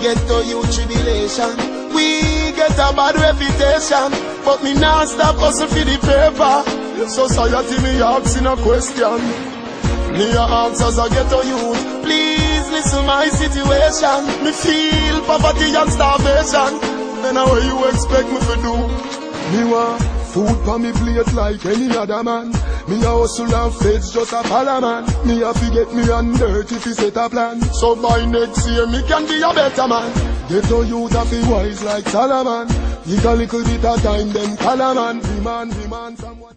ghetto youth tribulation. We get a bad reputation, but me not stop hustle for the paper. Society me asking a question. Me a ask as a ghetto youth, please listen my situation. Me feel poverty and starvation. Then how you expect me to do? Me want food for me plate like any other man. Me a hustle and feds just a man. Me a forget me and dirt if he set a plan. So by next year me can be a better man. Ghetto youth a be wise like Solomon. Give a little bit of time then call a man. Demand someone.